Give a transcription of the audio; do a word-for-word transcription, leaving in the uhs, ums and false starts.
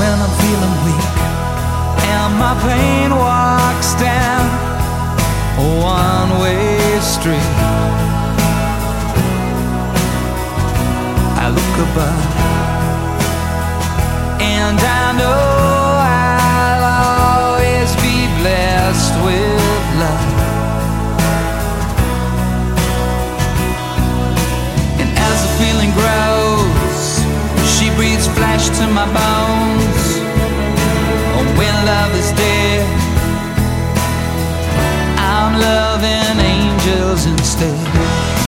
when I'm feeling weak and my pain walks down a one-way street, I look above and I know I'll always be blessed with love. And as the feeling grows, she breathes flesh to my bones.